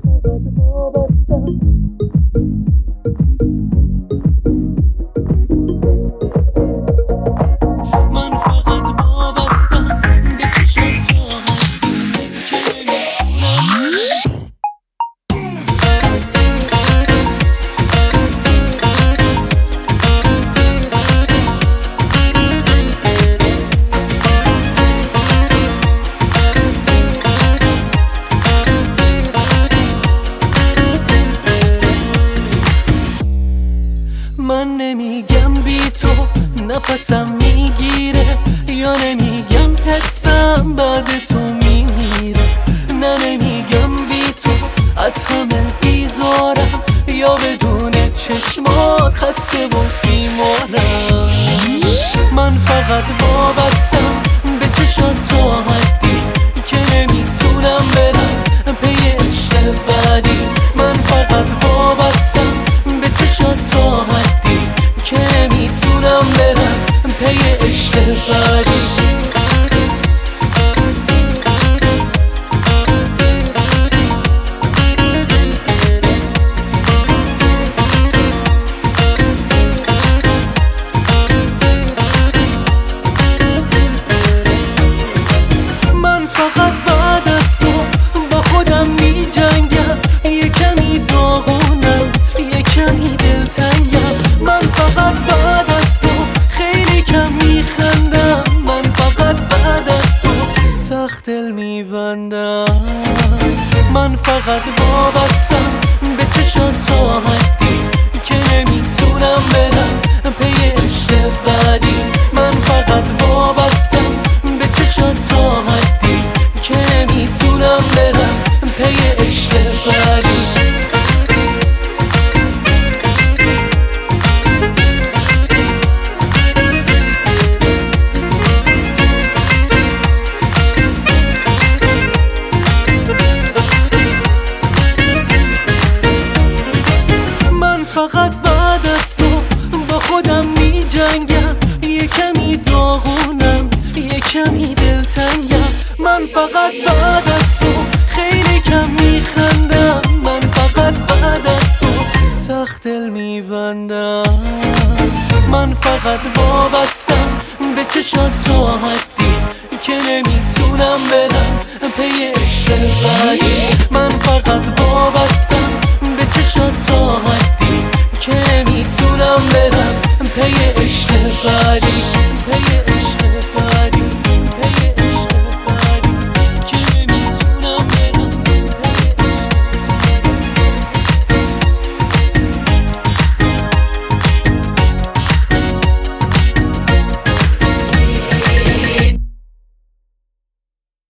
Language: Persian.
من نمیگم بی تو نفسم میگیره، یا نمیگم حسم بعد تو میمیره. نه نمیگم بی تو از همه بیزارم، یا بدون چشمات خسته و بیمارم. من فقط وابستم به چشات تو حدی که نمیتونم برم پی عشق بعدی. من فقط وابستم به چشات تو حدی که نمیتونم برم پی عشق بعدی. دل میبندم من فقط وابستم به چشات تو حدی که نمیتونم برم پی عشق بعدی. من فقط وابستم به چشات تو حدی که نمیتونم برم پی عشق بعدی. فقط بعد از تو با خودم می جنگم، یه کمی داغونم یه کمی دلتنگم. من فقط بعد از تو خیلی کم می خندم. من فقط بعد از تو سخت دل می بندم. من فقط وابستم به چشات تو حدی که نمیتونم برم پی عشق بعدی. من فقط وابستم به چشات تو حدی که نمیتونم برم پی عشق بعدی.